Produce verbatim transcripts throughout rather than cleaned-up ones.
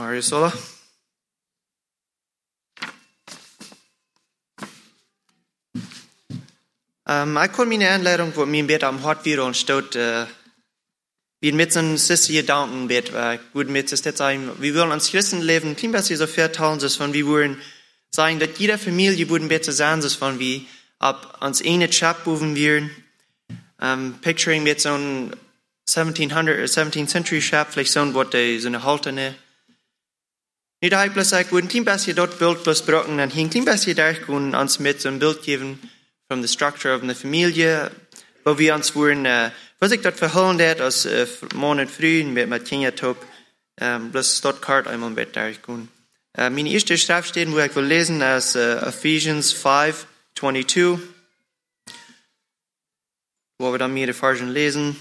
Marius, oder? Um, ik kon mijn aanleiding voor mijn bed am hart weer ontstoot. Uh, wie met zijn sisse gedanken bed, waar ik goed met z'n steeds zijn. We willen ons Christenleben ein klein bisschen so vertalen, dus van we willen sagen, dat jeder Familie would een beetje zijn, dus van we ab ons ene chap boven wären. Um, picturing met zo'n seventeen hundred or seventeenth century chap, vielleicht zo'n wat de zo'n haltene. Nu da ik bloß ik would een klein beetje dat beeld bloß broken en een klein beetje daar kunnen ons met zo'n beeld geven. From the structure of the familie, wo wir uns wollen, uh, was ich dort verholen dat, als uh, Monat früh mit mit Kinder top, um, bloß dort kart einmal mit da ich kun. Uh, meine erste Schriftstellen, wo ich will lesen, ist uh, Ephesians five twenty-two, wo wir dann mir die Version lesen.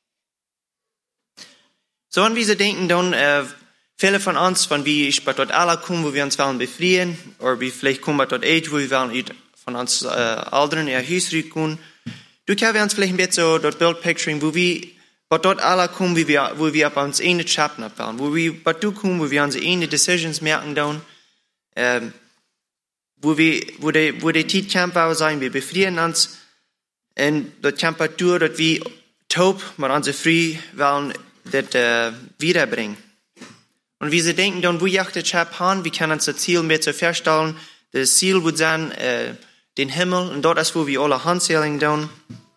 So, und wie sie denken dann, uh, viele von uns, von wie ich bei dort alle kommen, wo wir uns wollen befreien, oder wie vielleicht kommen bei dort Age, wo wir wollen von uns äh, Aldern ihr Haus rücken. Du kannst uns vielleicht ein bisschen so dort Bild picturing, wo wir bei dort alle kommen, wie wir, wo wir bei uns eine Chapter abbauen, wo wir bei du kommen, wo wir unsere eine Decisions merken dann, ähm, wo wir, wo die, wo die Zeit Camper sein, wir befrieren uns, und dort Camper durch, dort wir taub, mit unsere Free wollen, das äh, wiederbringen. Und wie sie denken dann, wo jagt der Chap an, wie kann uns das Ziel mehr zu verstellen, das Ziel wird sein, äh, den Himmel, und dort ist, wo wir alle Handzählungen tun.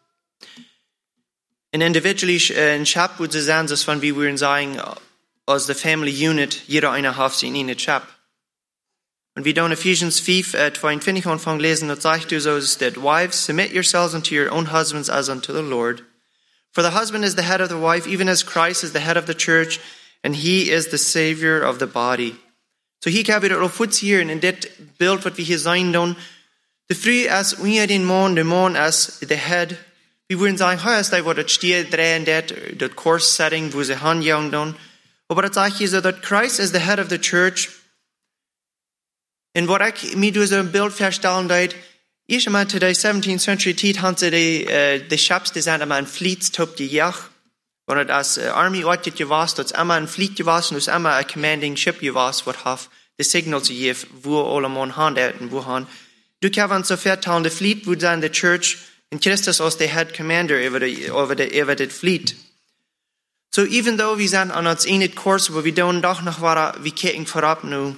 Und individually, äh, in Chap wird es sein, dass wenn wir würden sagen, als the family unit, jeder eine hat in eine Chap. Und wir dann Ephesians five, äh, twenty-two anfangen lesen, das sagt du so, that wives, submit yourselves unto your own husbands as unto the Lord. For the husband is the head of the wife, even as Christ is the head of the church, and he is the savior of the body. So hier kann wir das auf hier, in das Bild, was wir hier sein tun, de früh als unter den Mann, der Mann als der Head. Wir würden sagen, hey, ist da, wo das steht, drehen, das, das Course-Setting, wo sie handjagen dann. Aber das sagt hier so, dass Christ is the Head of the Church. Und was ich mir durch so ein Bild verstellen deit, ich einmal zu der seventeenth century Zeit haben sie die, äh, die Chaps, die sind einmal ein Fleetstop, die Jach. Wenn das äh, Army ortet gewasst, das einmal ein Fleet gewasst, und das einmal ein Commanding Ship gewasst, was hat die Signal zu geben, wo alle Mann handeln, wo han. Du kannst so vertalen, der Fleet wird sein, der Church, und Christus als der Head Commander über die, über die, über die Fleet. So, even though wir sind an uns einen Kurs, wo wir dann doch noch waren, wir kicken vorab nu,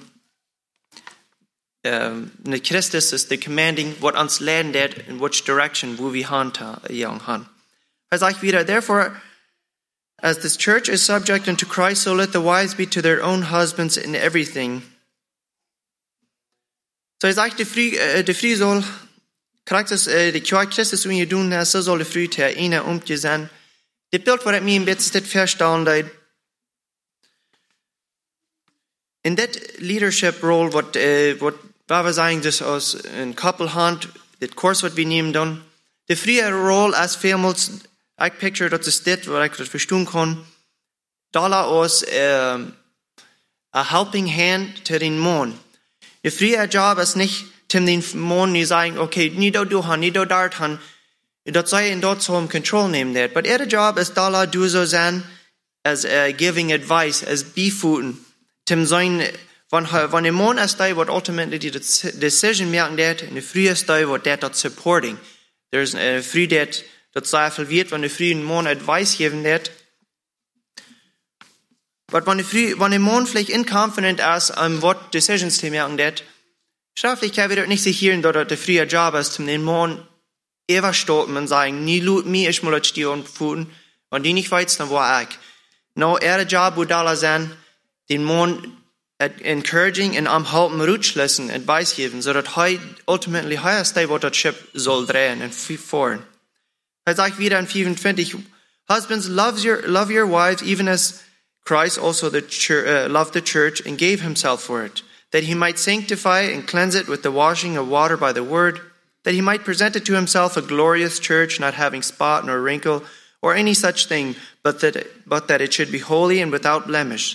ähm, ne Christus ist der Commanding, what uns lernen wird, in which direction, wo wir han, young han. Er sagt wieder, therefore, as this church is subject unto Christ, so let the wives be to their own husbands in everything. So er sagt, die Früh, äh, die Früh soll, Christus, äh, die Kirche Christus um ihr tun, so soll die Früh der eine umgehen sein. Das Bild, was ich mir ein bisschen verstanden habe, in der Leadership Role, was, äh, was, was wir sagen, das aus ein Couple Hand, das Kurs, was wir nehmen dann, die frühe Role als vielmals, ich picture, das ist das, was ich das verstehen kann, da aus, äh, a helping hand to den Mann. Der frühe Job ist nicht, zum den Mann nicht sagen, okay, nicht da du han, nicht da dort han, das sei in dort so im Control nehmen wird. But der Job ist da du so sein, as uh, giving advice, as befooten, zum sein, wenn, wenn der Mann ist da, wird ultimately die Decision merken wird, und der frühe ist da, wird der dort supporting. There's a früh der, das Zweifel wird, wenn der frühe Mann advice geben wird. Aber wenn der früh, wenn der Mann vielleicht inconfident ist, um what decisions zu merken wird, straflich kann wir nicht sichern, dass der frühe Job ist, um den Mann ever stoppen und sagen, nie lut mir, ich muss jetzt die und futen, wenn die nicht weiß, dann war ich. No, er Job wird da sein, den Mann encouraging und am halten Rutschlössen advice geben, so dass he ultimately he ist der, was das Schiff soll drehen und fahren. Er sagt wieder in fifty-five, husbands, love your, love your wives, even as Christ also the church, uh, loved the church and gave himself for it, that he might sanctify and cleanse it with the washing of water by the word, that he might present it to himself a glorious church, not having spot nor wrinkle or any such thing, but that, but that it should be holy and without blemish.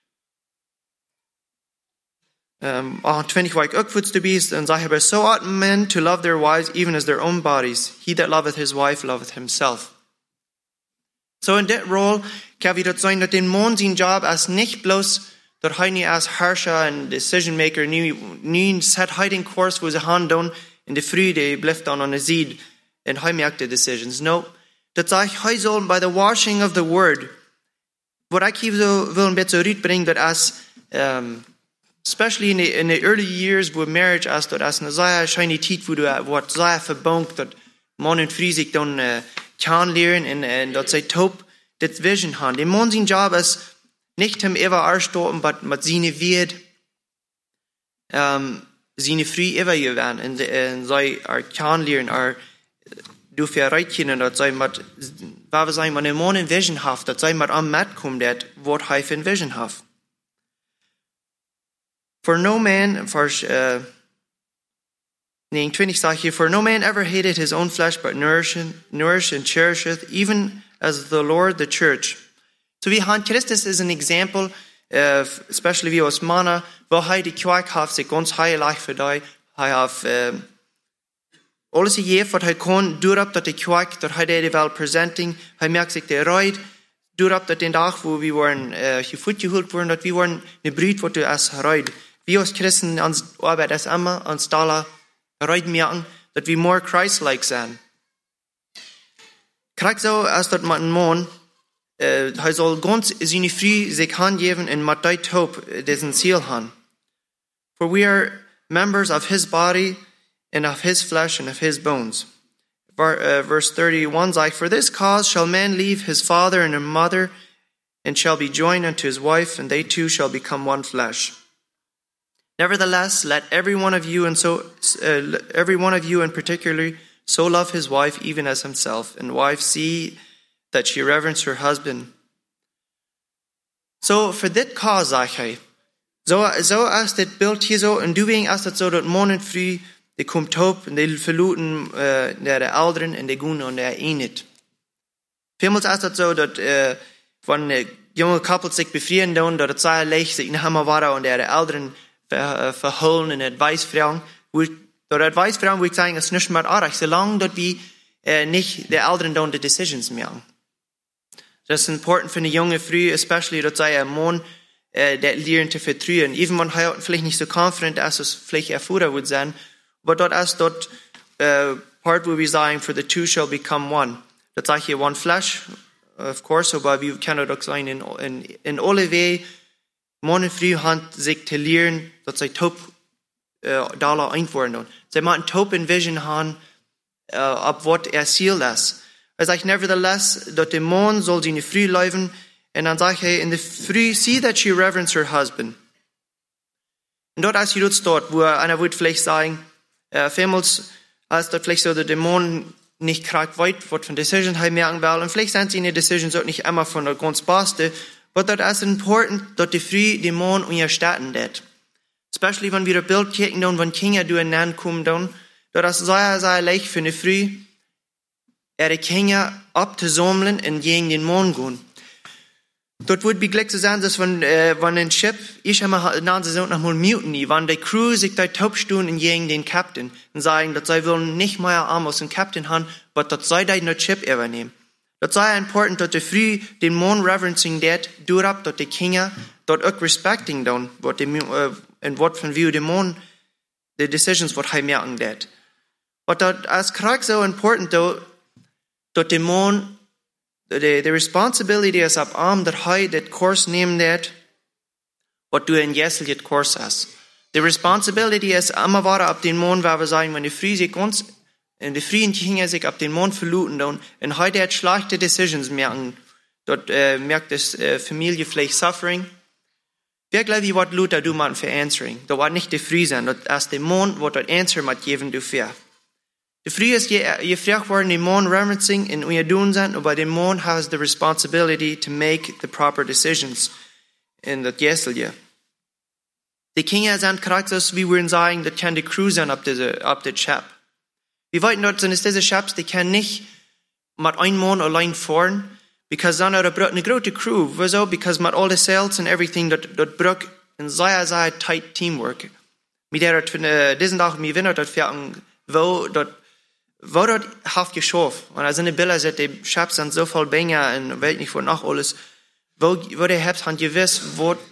Um, twenty, like Ukfuts to beast, and Zahir, so ought men to love their wives even as their own bodies. He that loveth his wife loveth himself. So in that role, kann wir dort sagen, dass den Mann sein Job als nicht bloß dat hij niet als herrscher en decision maker nu, nu zet hij den koers voor zijn hand doen en de vrede blijft dan aan de zijde en hij maakt de decisions. No, dat zegt hij zal by the washing of the word. Wat ik hier zo wil een beetje uitbrengen, dat als, um, especially in the, in the early years wo marriage als dat als een zeer shiny tijd wo du wordt zeer verbonkt, dat man en vrouw zich dan uh, kan leren en, en dat zij top dit vision haben. Der Mann sein Job ist nicht hem ever aanstoten, aber mit seine Wert, um, seine Frau ever gewähren und, und zij er kan leren, er durch erreichen, dat zij met, waar we zijn met een man een vision heeft, dat zij met aan met komt, dat wat hij voor een vision heeft. For no man, vers uh, negenentwintig staat hier, for no man ever hated his own flesh, but nourished, nourished and cherisheth, even as the Lord the church. So wie han Christus is an example, uh, especially wie os manna, wo hij de kerk heeft zich ons heilig voor die, hij heeft uh, alles gegeven wat hij kon, doorop dat de kerk, dat hij de wel presenting, hij merkt zich de reid, doorop dat den dag, wo we waren uh, gevoed gehoord worden, dat we waren een bruid wat u als reid. Wie als Christen ans arbeid als immer, ans Dollar, reid merken, dat we more Christ-like zijn. Krijg zo als dat met een man, uh, hij zal ganz zijn vrij zich handgeven en met die hoop dessen ziel han. For we are members of his body and of his flesh and of his bones. Uh, verse thirty-one zegt, for this cause shall man leave his father and his mother and shall be joined unto his wife, and they two shall become one flesh. Nevertheless, let every one of you and so uh, every one of you in particular so love his wife even as himself, and wife see that she reverence her husband. So for dit cause, zegt hij, zo, zo als dit beeld hier zo, en doing als dat zo dat man en vrouw, die komt op en die verluten uh, naar de ouderen en die gaan naar de eenheid. Vielmals is dat zo dat uh, van uh, jonge koppels zich bevrienden doen, dat het zeer leicht zich naar hem waren en de ouderen ver, uh, verholen en advies vragen. Door advies vragen wil ik zeggen, het is niet meer erg, zolang dat we uh, niet de ouderen doen de decisions maken. Dat is important voor de jonge vrouw, especially dat zij een man uh, dat leren te vertrouwen. Even wenn hij vielleicht niet zo confident is, als vielleicht ervoeren moet zijn, but dat is dat uh, part where we sagen, for the two shall become one. Dat zegt hier one flesh, of course, aber we kunnen ook zijn in, in, in alle wegen, man en vrouw hand zich te leren, dat zij top uh, dollar einvoeren doen. Zij moeten top een vision hebben, uh, op wat er ziel is. Hij zegt, nevertheless, dat de man zal zijn vrouw leven, en dan zegt hij, in de vrouw, see that she reverence her husband. En dat is hier dat staat, wo einer würde vielleicht sagen, Uh, vielmals als dat vielleicht so der Dämon nicht gerade weit wird von Decision hij merken will, und vielleicht sind seine Decisions auch nicht immer von der ganz beste, but that is important, dat die Frau den Mann unterstützen dat. Especially wenn wir ein Bild kicken dann, wenn Kinder durcheinander kommen dann, dat is sehr, sehr leicht für eine Frau, ihre Kinder abzusammeln und gegen den Mann gehen. Dort wird begleich zu sein, dass wenn, äh, wenn ein Schiff, ich immer nach Saison noch mal mutiny, wenn die Crew sich da taubstunden und gegen den Captain und sagen, dass sie wollen nicht mehr Arm aus dem Captain haben, aber dass sie da das Schiff übernehmen. Das sei important, dass die Früh den Mann reverencing dat, durab, dass die Kinder dort auch respecting dann, was die, äh, und was von wie der Mann, die decisions, was er merken dat. Aber das ist gerade so important, dass der Mann The, the responsibility is up arm that hij that course neemt dat, wat du in Jessel het course is. The responsibility is immer ware op den Mond, waar we zeggen, wenn die Früh sich uns, en die Früh und die Kinder sich op den Mond verluten, dan, en hij dat schlechte decisions merken, dort uh, merkt das uh, Familie vielleicht suffering. Wer glaube ich, wat Luther du man für answering? Da war nicht die Früh sein, dat als der Mond, wat dat answer mat geben du für. De Früh ist gefragt worden, den Mann reverencing in unser Tun sein, aber der Mann has the responsibility to make the proper decisions in das Jesselje. Die Kinder sind Charakters, wie wir sagen, das kann die Crew sein ab der, ab der Schab. Wir weiten dort sind es diese Schabs, die können nicht mit einem Mann allein fahren, because dann hat er eine große Crew. Wieso? Because mit all the sales and everything, dort, dort braucht ein sehr, sehr tight Teamwork. Mit der, diesen Tag, mir winnert dort für wo, dort, Wo dat haft geschafft. Und als in der Bilder sind, die Schabs sind so voll Bänger und weiß nicht, wo noch alles. Wo, wo der Herbst hat gewiss, wo,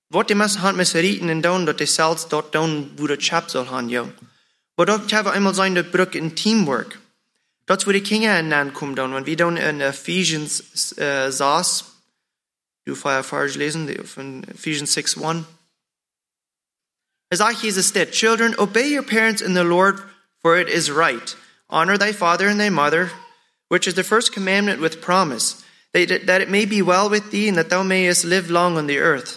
wat de mensen hand met rieten en doen, dat de zelfs dat doen, wo dat chap zal gaan, ja. Maar dat kan einmal sein, dat bruk in teamwork. Dat is wo de Kinder in kommen doen, want we doen in Ephesians uh, sechs, du vorher falsch lesen, von Ephesians six one. Er sagt Jesus dit, children, obey your parents in the Lord, for it is right. Honor thy father and thy mother, which is the first commandment with promise, that, that it may be well with thee and that thou mayest live long on the earth.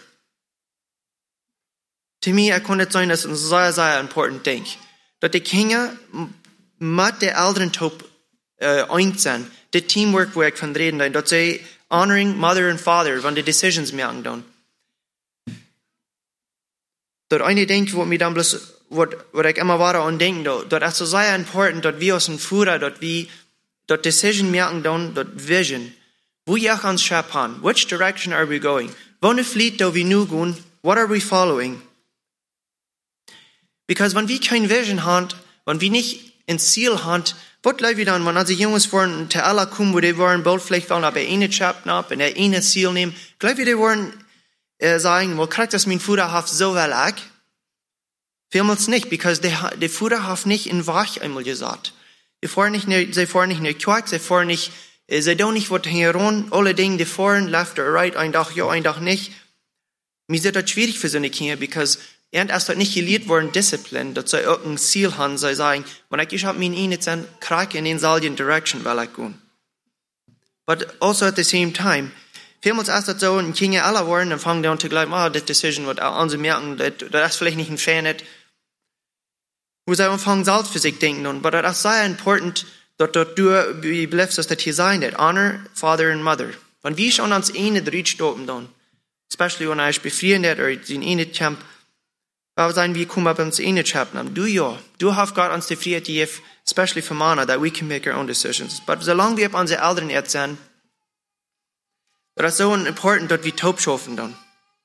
To me, I kon het zijn, dat is een zeer, zeer important ding. Dat de Kinder met de ouderen top uh, eind zijn, de teamwork waar ik van reden, dat zij honoring mother and father, van de decisions maken doen. Dat eine ding, wat mij dan bloß, wat, wat ik immer waar aan denk, dat, dat is zo zeer important, dat we als een voerder, dat we, dat decision maken doen, dat vision. Wo jag ans schap han? Which direction are we going? Wanneer fleet do we nu gaan? What are we following? Because wenn wir kein Vision haben, wenn wir nicht ein Ziel haben, was bleibt wir dann, wenn also Jungs wollen, zu Allah kommen, wo die wollen, bald vielleicht wollen, aber eine Chapter ab, und der eine Ziel nehmen, gleich wir die wollen, äh, sagen, wo kriegt das mein Vaterhaft so well ab? Vielmals nicht, because der, der Vaterhaft nicht in Wach einmal gesagt. Sie fahren nicht, sie fahren nicht in der Kirche, sie fahren nicht, äh, sie tun nicht, was hier rum, alle Dinge, die fahren, left or right, ein Tag ja, ein Tag nicht. Mir ist das schwierig für so eine Kinder, because er erst hat nicht gelehrt worden, Disziplin, dass sie irgendein Ziel haben, sie sagen, wenn ich, ich hab mich in einen Krieg in den salien Direction, weil ich gehen. But also at the same time, vielmals erst das so, ein Kinder alle waren, dann fangen die an zu glauben, ah, oh, das Decision, was an sie merken, das, das ist vielleicht nicht ein Fan, nicht. Wo sie anfangen, selbst für sich denken, aber das ist sehr important, dass du, wie bleibst, dass das hier sein wird, honor father and mother. Wenn wir schon ans eine Dritt stoppen, dann, especially wenn ich befrieren wird, oder in eine Camp, aber sagen wir, kommen bei uns in the chapter. Du ja, du hast Gott uns die Freiheit gegeben, especially for Mana, that we can make our own decisions. But solange wir unsere Eltern jetzt sind, das ist so important, dass wir taub schaffen dann.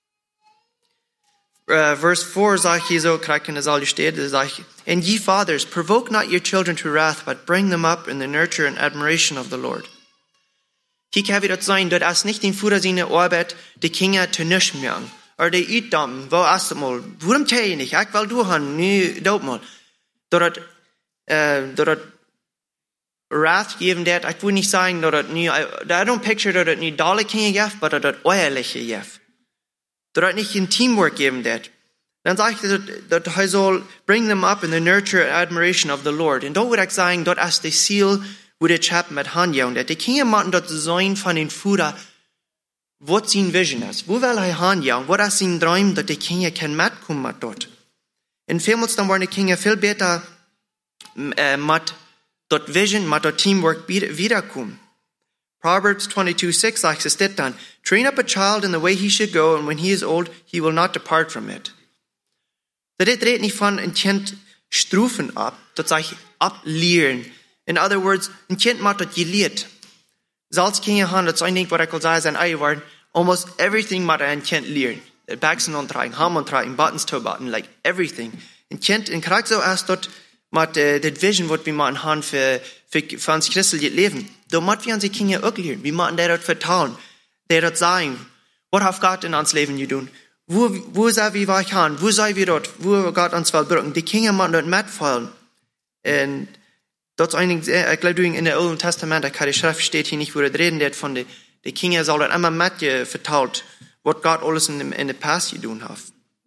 Uh, verse four sagt hier so, kriegt in der Saal steht, sagt, and ye fathers, provoke not your children to wrath, but bring them up in the nurture and admiration of the Lord. Hier kann wieder sein, dass es nicht den Vater seine Arbeit, die Kinder zu nichts machen. Oder die Eidam, wo erst einmal, warum tue ich nicht? Ich will du haben, nie, dort mal. Dort, äh, dort, Wrath geben, der, ich will nicht sagen, dort, nie, I don't picture dort nie Dalle Kinder gef, aber dort euerliche gef. Dort nicht in Teamwork geben, der. Dann sage ich, dass er soll bring them up in the nurture and admiration of the Lord. Und dort würde ich sagen, dort ist das Ziel, wo der Chap mit Hand jauen, der. Die Kinder machen dort sein von den Vater, was sein Vision ist. Wo will er hanjauen? Was ist sein Traum, dass die Kinder kein mitkommen mit dort? In vielmals dann waren die Kinder viel besser äh, mit dort Vision, mit dort Teamwork wiederkommen. Proverbs twenty-two six sagt es dit dann, train up a child in the way he should go, and when he is old, he will not depart from it. Das redet nicht von ein Kind strufen ab, das sage ich ablehren. In other words, ein Kind macht das gelehrt. Zelfs Kinder haben, das ein Ding, was ich will sagen, ein Wort, almost everything macht ein Kind lernen. Backsen und tragen, Ham und tragen, Buttons to button, like everything. Ein Kind, in Krieg so erst dort, mit äh, das Vision, was wir machen haben für, für, für uns christliches Leben. Da machen wir unsere Kinder auch lernen. Wir machen der dort vertrauen. Der dort sagen, was hat Gott in uns Leben getan? Wo, wo soll wir was haben? Wo soll wir dort, wo Gott uns verbrücken? Die Kinder machen dort mitfallen. Und das ist eigentlich, ich glaube, in der Alten Testament, da kann die Schrift steht hier nicht, wo das reden wird von den, die Kinder soll dort immer mit vertraut, was Gott alles in, in der Past getan hat.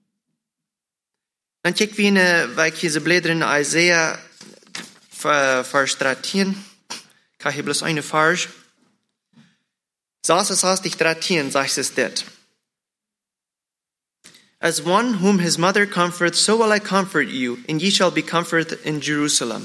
Dann kijken we in, waar ik hier ze bladeren in Isaiah vers dertien. Ik ga hier bloß eine vers. Zoals es heißt, ich dertien, sagt es dit. As one whom his mother comforts, so will I comfort you, and ye shall be comforted in Jerusalem.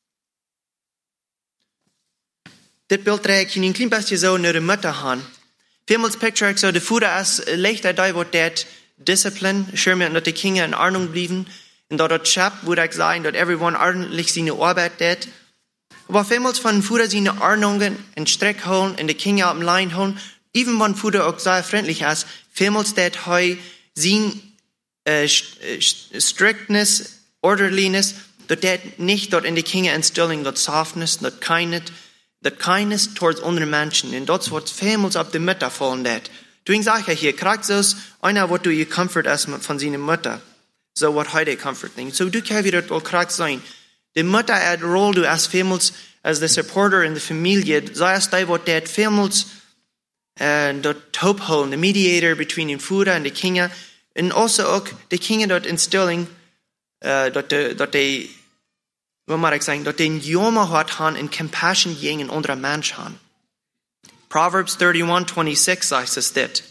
Dit beeld draag ik een klein beetje zo naar de mutter gaan. Vielmals picture ik zo, de voeder is leichter daar wordt dat discipline, schön mir, dass die Kinder in Ordnung blieben, und dort das Chap, würde ich sagen, dass everyone ordentlich seine Arbeit tät. Aber vielmals von Fuder seine Ordnungen in Streck holen, in die Kinder am Lein holen, even wenn Fuder auch sehr freundlich ist, vielmals tät heu sein äh, Strictness, Orderliness, dort tät nicht dort in die Kinder instilling, dort Softness, dort Kindness, dort Kindness towards andere Menschen, und dort wird vielmals ab der Mitte fallen tät. Du sag ja hier, kriegst es, einer, wo du ihr Comfort hast von seiner Mutter. So, was heute Comfort thing. So, du kannst wieder wohl kriegst sein. Die Mutter hat Rolle, du als vielmals, als der Supporter in der Familie, sei es da, was der vielmals, äh, dort Top holen, der Mediator between den Vater und den Kinder. Und also auch, die Kinder dort instilling, äh, dort, dort die, wie mag ich sagen, dort den Joma hat han in Compassion gegen andere Mensch han. Proverbs thirty-one twenty-six sagt es dit.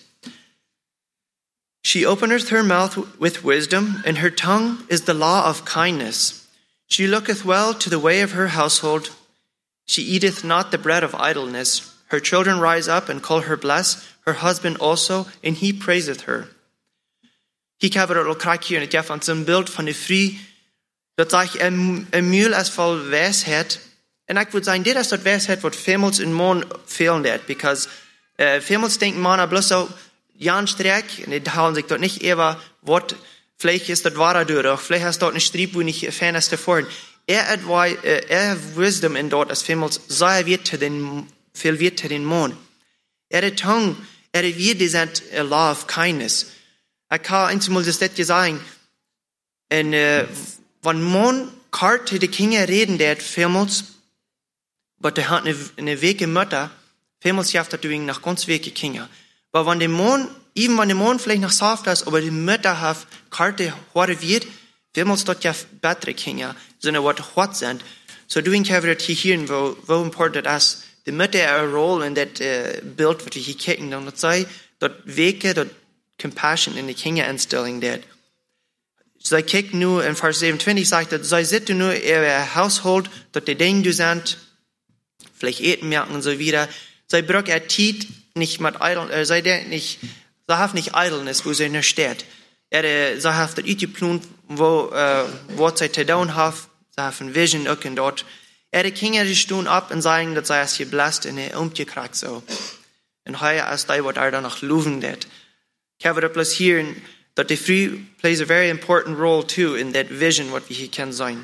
She openeth her mouth with wisdom, and her tongue is the law of kindness. She looketh well to the way of her household. She eateth not the bread of idleness. Her children rise up and call her blessed, her husband also, and he praiseth her. Hier kan we dat ook krijgen hier in het jaar van zo'n beeld van de vrouw, dat zeg een, een muil als vol wijsheid. En ik wil zeggen, dit is dat wijsheid wat veelmals in man fehlen dat, because uh, veelmals denken mannen bloß zo, Jan Streck, en die halen sich dort nicht eher, wat, vielleicht ist das wahrer durch, vielleicht hast dort ein Strieb, wo nicht fan ist davor. Er hat, er hat Wisdom in dort, als vielmals, sei wird zu den, viel wird zu den Mann. Er hat Tongue, er hat wir diesen law of kindness. Ich kann einmal das nicht sagen, und, äh, wenn man kart zu den Kindern reden, der hat vielmals, aber der hat eine, eine wege Mutter, vielmals schafft er durch nach ganz wege Kinder. Aber wenn der Mann, even wenn der Mann vielleicht noch saft ist, aber die Mutter hat Karte hore wird, vielmals dort ja bessere Kinder, sondern was hot sind. So du kannst wir hier hören, wo, wo important das ist, die Mutter eine Rolle in das uh, Bild, was wir hier kicken, und das sei, dort wege, dort Compassion in die Kinder instelling dat. Zij kijkt nu in vers zevenentwintig sagt, dat zij zitten nu in een household, dat die Dinge du sind, vielleicht eten merken und so wieder. Zij braucht er Tiet nicht mit idle, äh, zij denkt nicht, zij hat nicht idleness, wo sie in der Stadt. Er, zij hat das uitgeplant, wo, äh, wo sie zu tun hat, zij hat eine Vision auch in dort. Er, die Kinder, die stehen ab und sagen, dass sie es hier bläst in der umgekriegt so. Und heuer ist da, was er danach loven dat. Ich habe das bloß hier, that the Frau plays a very important role too in that vision, what we can sein.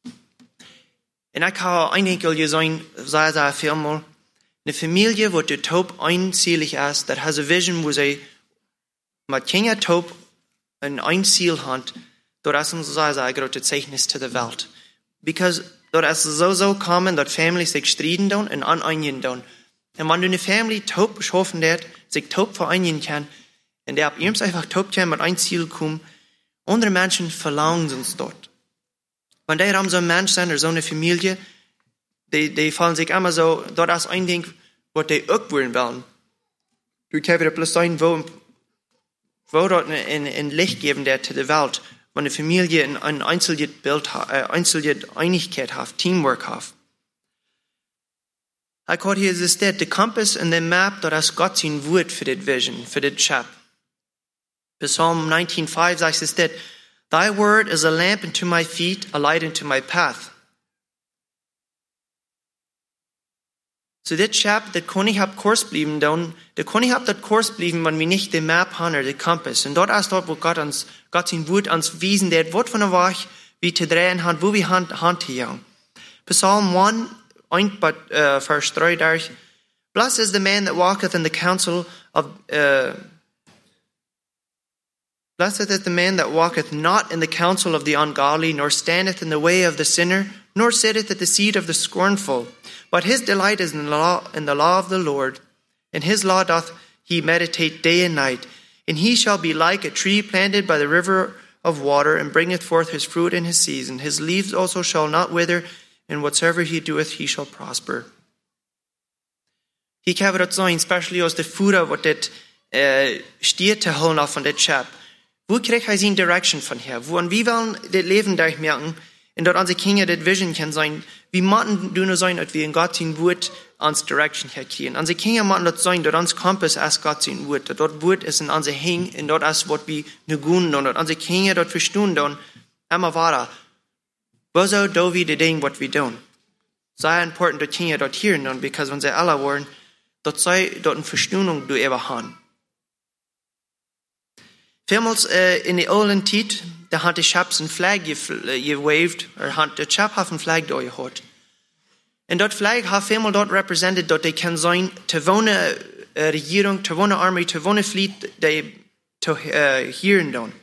Und ich kann einige sein, sei sehr viel mal, eine Familie, wo der Taub einzielig ist, that has a vision, wo sie mit Kinder Taub ein Einziel hat, dort ist uns sehr, sehr große Zeichnis zu der Welt. Because dort ist es so, so common, dass Familien sich streiten tun und aneinigen tun. Und wenn du eine Familie Taub beschaffen hat, sich Taub vereinigen kann, und der ab ihm einfach taub kann mit ein Ziel kommen, andere Menschen verlangen uns dort. Wenn die haben so ein Mensch sind oder so eine Familie, die, die fallen sich immer so, dort ist ein Ding, was die auch wollen wollen. Du kannst wieder bloß sein, wo, wo dort ein, ein Licht geben, der zu der Welt, wenn eine Familie ein, ein einzelnes Bild, äh, einzelne Einigkeit hat, Teamwork hat. Ich habe hier ist das, der Kompass und der Map, dort ist Gott sein Wort für das Vision, für das Chap. Psalm nineteen five sagt es that, Thy word is a lamp unto my feet, a light unto my path. So das Chap, das kann ich ab Kurs blieben, dann, das kann ich ab das Kurs blieben, wenn wir nicht den Map haben oder den Kompass. Und dort ist dort, wo Gott uns, Gott sein Wort uns wiesen, der Wort von der Woche, wie zu drehen hat, wo wir Hand, Hand hier. Psalm one, ein, uh, verse three, there, Blessed is the man that walketh in the counsel of, uh, Blessed is the man that walketh not in the counsel of the ungodly, nor standeth in the way of the sinner, nor sitteth at the seat of the scornful. But his delight is in the law, in the law of the Lord. In his law doth he meditate day and night. And he shall be like a tree planted by the river of water, and bringeth forth his fruit in his season. His leaves also shall not wither, and whatsoever he doeth, he shall prosper. Hier kan we dat zijn, especially als de voeder wat dit uh, stiert te holen af van dit chap. Wo kriegt er seine Direction von her? Wo und wie wollen das Leben durchmerken? Und dort unsere Kinder das Vision kann sein. Wie machen du nur sein, dass wir in Gott sein Wort ans Direction herkriegen? Unsere Kinder machen das sein, dort uns Kompass als Gott sein Wort. Dort Wort ist in unser Hing, und dort ist, was wir nur gehen, und dort unsere Kinder dort verstehen, dann immer weiter. Was auch da wir die Dinge, was wir tun? Sehr important, dass Kinder dort hören, und because wenn sie alle wollen, dort sei dort eine Verstehung, du eben haben. Vielmals äh, in der alten Zeit, da hat der Chap eine Flagge gewaved, oder hat der Chap eine Flagge da gehabt. Und dort Flagge hat vielmals dort repräsentiert, dass die kann sein, zu wohnen äh, Regierung, te wonne Armee, te wonne Fleet, die te äh, hieren don.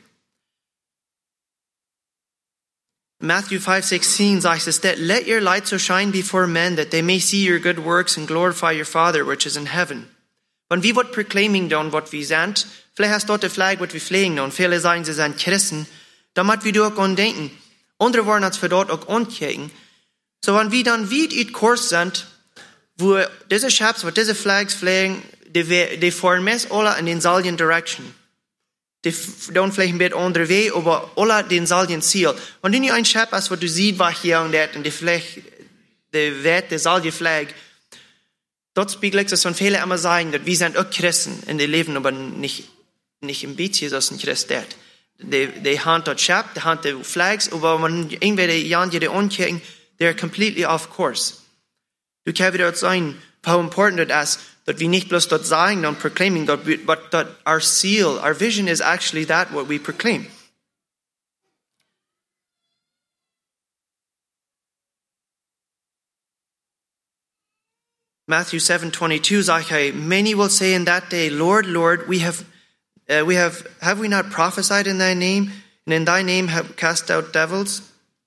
Matthew five sixteen sagt es, that let your light so shine before men that they may see your good works and glorify your Father which is in heaven. Wenn wir wat proclaiming don, wat wir sind, vielleicht hast dort die Flag, wat wir pflegen don, viele sagen, sie sind Christen, damit wir auch an denken. Andere wollen uns für dort auch ankirchen. So wenn wir dann wieder in Kurs sind, wo diese Chaps, wo diese Flags fliegen, die, die fahren meist alle in den selben Direction. Die dann vielleicht ein bisschen andere Weg, aber alle den selben Ziel. Und wenn du ein Chap hast, wo du siehst, was hier und dort, und die Flag, die Wert, der selbe Flag, dort spiegelt es, wenn viele immer sagen, dass wir sind auch Christen in dem Leben, aber nicht, nicht im bisschen, das ist ein Christ dort. Die, die haben dort Chap, die haben die Flags, aber wenn irgendwelche Jan die ankicken, they're completely off course. Du kannst wieder sagen, how important it is, that we nicht bloß dort sagen und proclaiming, that we, but that our seal, our vision is actually that what we proclaim. Matthew seven twenty-two sagt, many will say in that day, Lord, Lord, we have, uh, we have, have we not prophesied in thy name, and in thy name have cast out devils,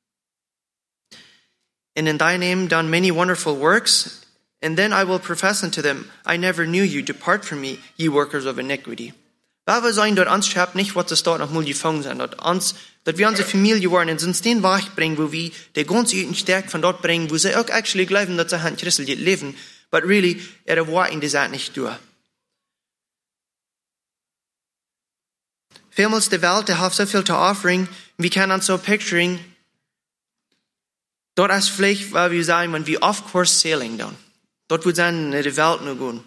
and in thy name done many wonderful works? And then I will profess unto them, I never knew you, depart from me, ye workers of iniquity. Da wir sagen, dort uns schabt nicht, was es dort noch mal gefangen sind, dort uns, dort wir unsere Familie waren, und uns den Weg bringen, wo wir die ganze Jüten stärk von dort bringen, wo sie auch actually glauben, dass sie an Christus leben, but really, er war in dieser nicht durch. Vielmals die Welt, die hat so viel zu offering, wir können uns so picturing, dort ist vielleicht, weil wir sagen, wenn wir off-course sailing dann. Dort wird sein, in die Welt nur gehen.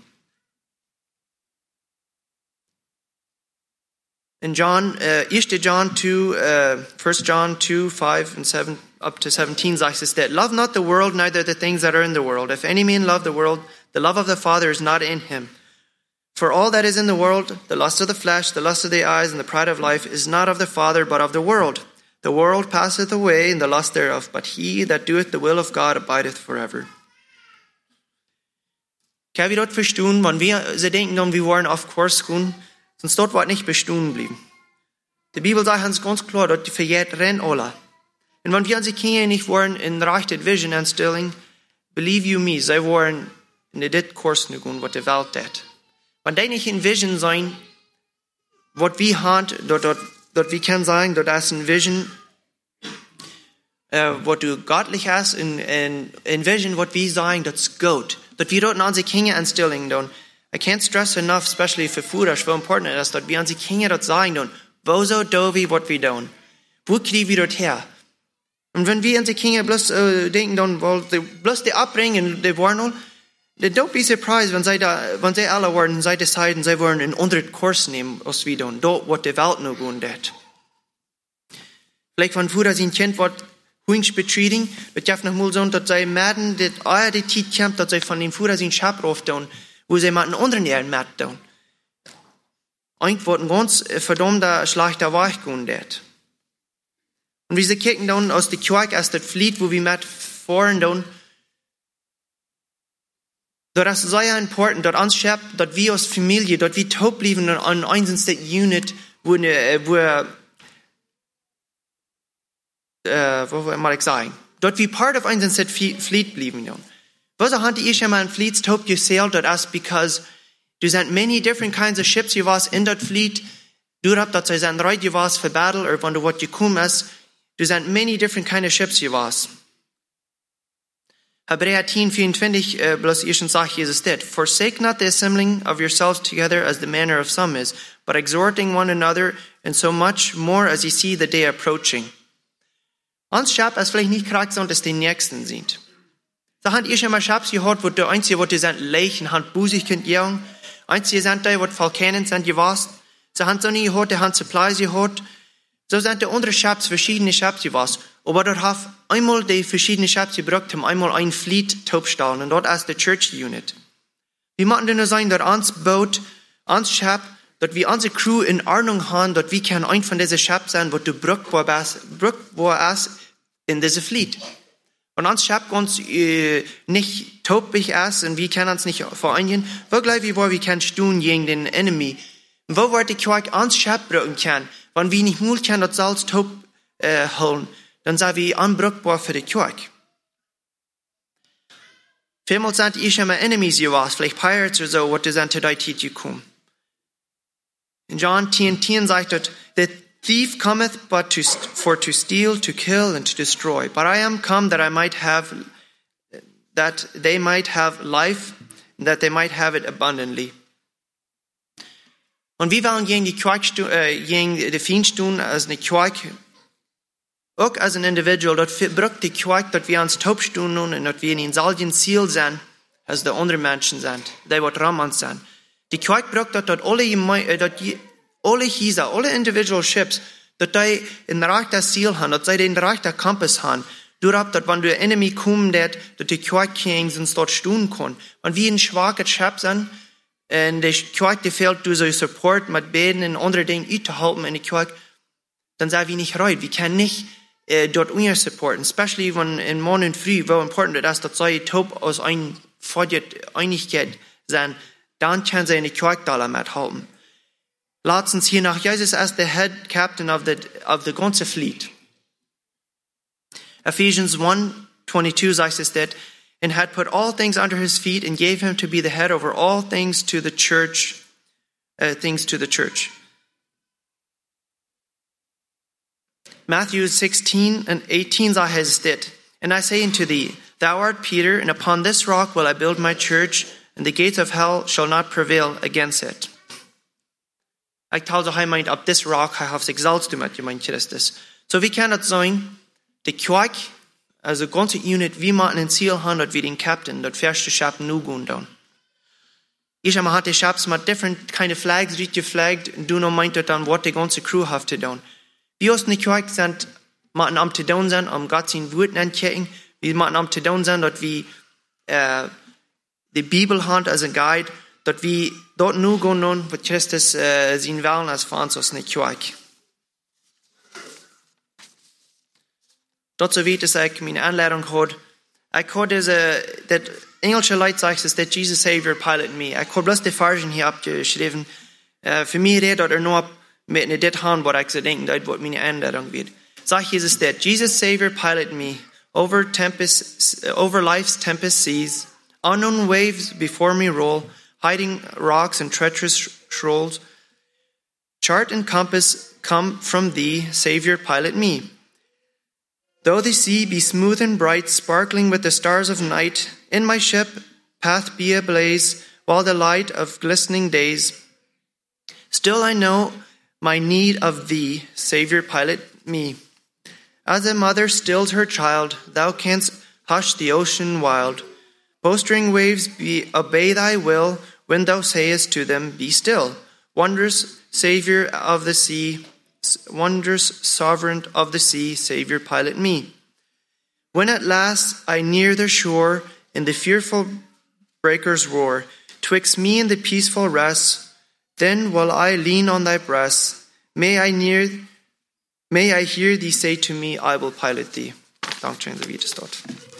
In John, uh, First John two, uh, First John two, five and seven, up to seventeen, sagt es that, love not the world, neither the things that are in the world. If any man love the world, the love of the Father is not in him. For all that is in the world, the lust of the flesh, the lust of the eyes, and the pride of life, is not of the Father, but of the world. The world passeth away, and the lust thereof, but he that doeth the will of God abideth forever. Kann wir dort verstehen, wenn wir sie denken, wir wollen auf Kurs gehen, sonst dort wird nicht bestehen bleiben. Die Bibel sagt uns ganz klar, dort verjährt rennen alle. Und wenn wir unsere Kinder nicht wollen in rechte Vision anstellen, believe you me, sie wollen in der dit Kurs gehen, was die Welt tut. Wenn die nicht in Vision sein, was wir haben, dort, dort, dort wir können sagen, dort ist ein Vision, Uh, wat du göttlich hast, in, in, in Vision, wat wir sagen, that's gut. Dass wir dort unsere Kinder anstellen, dann. I can't stress enough, especially for food, how important it is, dass wir unsere Kinder dort sagen, dann. Wo so dovi, wat wir tun? Wo kriegen wir dort her? Und wenn wir unsere Kinder bloß uh, denken, dann, well, die, bloß die abbringen, die wollen, then don't be surprised, wenn sie da, wenn sie alle wollen, sie deciden, sie wollen einen anderen Kurs nehmen, als wir tun. Dort, wat die Welt noch gehen wird. Vielleicht, wenn Futter sein Kind wird, Huings betreeding, dat jaf nog mal zo dat zij merken dat alle die tijd komt dat zij van den Führer zijn schap doen, wo zij met een anderen jaren met doen. Eindelijk wordt een ganz verdammter schlechter Weg gehen dort. Und wie sie kijken dan aus der Kirche, aus der Fleet, wo wir mit fahren doen, dat is sehr important, dat ons schap, dat wir als Familie, dat wir taub bleiben an einzelnen Unit, wo, wo Uh, wat moet ik zeggen? Dat we part of een set fleet blijven doen. Was er had ich einmal in fleets top gezählt, dat is because there sind many different kinds of ships you was in that fleet. Du habt dat sie sind right you was for battle, or wenn du wat gekommen ist. There sind many different kind of ships you was. Hebräer ten vierundzwanzig, uh, bloß erstens sagt Jesus das. Forsake not the assembling of yourselves together as the manner of some is, but exhorting one another, and so much more as you see the day approaching. Uns Schab ist vielleicht nicht gerade so, dass die Nächsten sind. Da habt ihr schon mal Schabs gehört, wo der Einzige, wo die sind, leichen, hand busig könnt jagen. Einzige sind die, wo Falkenen sind, gewasst. Sie haben so nie gehört, die haben Supplies gehört. So sind die andere Schabs, verschiedene Schabs gewasst. Aber dort haben einmal die verschiedenen Schabs gebraucht, haben einmal ein Fleet taubstellen. Und dort ist die Church Unit. Wir machen denn nur sein, dass uns Boot, uns Schab, dass wir unsere Crew in Ordnung haben, dass wir können ein von diesen Schabs sein, wo du brauchbar bist, brauchbar ist in dieser Fleet. Und uns schafft uns äh, nicht taubig erst und wir können uns nicht vereinigen. Wo gleich wie wo wir können tun gegen den Enemy. Und wo wird die Kirche uns schafft brücken können, wenn wir nicht mut können, das Salz taub äh, holen, dann sind wir unbrückbar für die Kirche. Vielmals sind ich immer Enemies gewas, vielleicht Pirates oder so, was die sind zu der Zeit gekommen. In John ten ten sagt dort, the thief cometh but to, for to steal, to kill, and to destroy. But I am come that I might have, that they might have life, and that they might have it abundantly. Und wir wollen gegen die Kirche, äh, gegen die Feind tun, als eine Kirche, auch als ein Individual, dort braucht die Kirche, dort wir uns taub tun und dort wir in den selben Ziel sind, als die anderen Menschen sind, die was rum sind. Die Kirche braucht dort, dort alle, dort alle Hisa, alle Individual Ships, dort die in rechter Ziel haben, dort sie den rechter Kompass haben. Du habt dort, wenn du ein Enemy kommt, der dort die Kirche gegen uns dort tun kann. Wenn wir ein schwaches Ship sind, und die Kirche fehlt, du so Support mit Beten und andere Dinge einzuhalten in die Kirche, dann sind wir nicht reut. Wir können nicht äh, dort unser supporten, especially wenn in Morgen früh, wo important ist, dass sie taub aus ein Vorjet Einigkeit sind, dann können sie in die Kirche da mithalten. Letztens hier nach Jesus als der Head Captain of the, of the ganze Fleet. Ephesians one twenty-two sagt es that, and had put all things under his feet and gave him to be the head over all things to the church, uh, things to the church. Matthew sixteen and eighteen sagt es that, and I say unto thee, thou art Peter, and upon this rock will I build my church, and the gates of hell shall not prevail against it. Ich tausche hij meint, ab this rock, hij heeft exalts du mit, je meint Christus. So wie kann das sein? Die Kirche, also ganze Unit, wie man ein Ziel haben, dort wie den Captain, dort fährst du Schab nu gehen down. Ich habe hat die Schabs mit different kind of flags, richtig geflaggt, und du noch meint dort dann, was die ganze Crew hat zu tun. Wir aus der Kirche sind, machen am zu tun sind, am Gott sein Wort entdecken, wir machen am zu tun sind, dort wie, äh, die Bibel haben als ein Guide, dort wie, dort nu gehen nun, was Christus, äh, sein Willen als für uns aus der Kirche. Dort so weit, dass ich meine Anleitung hat. Ich habe diese, das englische Leute sagt es, that Jesus Savior piloted me. Ich habe bloß die Version hier abgeschrieben. Uh, für mich redet er nur mit einer das Hand, was ich so denke, das wird meine Anleitung wird. Sagt Jesus, that Jesus Savior piloted me over tempest, over life's tempest seas, unknown waves before me roll, hiding rocks and treacherous shoals. Chart and compass come from thee, Savior, pilot me. Though the sea be smooth and bright, sparkling with the stars of night, in my ship path be ablaze, while the light of glistening days, still I know my need of thee, Savior, pilot me. As a mother stills her child, thou canst hush the ocean wild. Bowstring waves be, obey thy will, when thou sayest to them, be still. Wondrous Savior of the sea, wondrous sovereign of the sea, Savior, pilot me. When at last I near the shore, in the fearful breakers roar, twixt me and the peaceful rest, then will I lean on thy breast. May I near, may I hear thee say to me, I will pilot thee. Dankeschön, so wie das dort.